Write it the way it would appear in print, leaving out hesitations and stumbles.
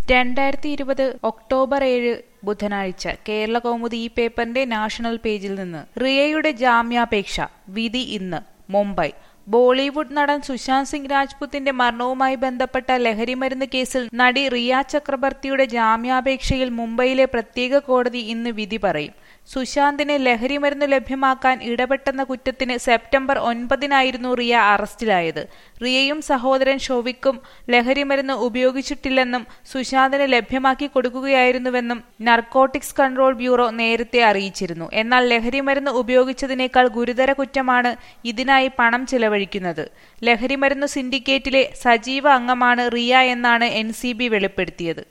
2020 October 7 ബുധനാഴ്ച കേരളകൗമുദി ഈ പേപ്പറിന്റെ നാഷണൽ പേജിൽ നിന്ന് റിയയുടെ ജാമ്യാപേക്ഷ വിധി ഇന്ന്. മുംബൈ ബോളിവുഡ് നടൻ സുശാന്ത് സിംഗ് രാജ്പുത്തിന്റെ മരണവുമായി ബന്ധപ്പെട്ട ലഹരിമരുന്ന് കേസിൽ നടി റിയ ചക്രബർത്തിയുടെ ജാമ്യാപേക്ഷയിൽ മുംബൈയിലെ പ്രത്യേക കോടതി ഇന്ന് വിധി പറയും. സുശാന്തിന് ലഹരിമരുന്ന് ലഭ്യമാക്കാൻ ഇടപെട്ടെന്ന കുറ്റത്തിന് സെപ്റ്റംബർ 9-നായിരുന്നു റിയ അറസ്റ്റിലായത്. റിയയും സഹോദരൻ ഷൊവിക്കും ലഹരിമരുന്ന് ഉപയോഗിച്ചിട്ടില്ലെന്നും സുശാന്തിന് ലഭ്യമാക്കി കൊടുക്കുകയായിരുന്നുവെന്നും നർക്കോട്ടിക്സ് കൺട്രോൾ ബ്യൂറോ നേരത്തെ അറിയിച്ചിരുന്നു. എന്നാൽ ലഹരിമരുന്ന് ഉപയോഗിച്ചതിനേക്കാൾ ഗുരുതര കുറ്റമാണ് ഇതിനായി പണം ചിലവഴിക്കുന്നത്. ലഹരിമരുന്ന് സിൻഡിക്കേറ്റിലെ സജീവ അംഗമാണ് റിയ എന്നാണ് NCB വെളിപ്പെടുത്തിയത്.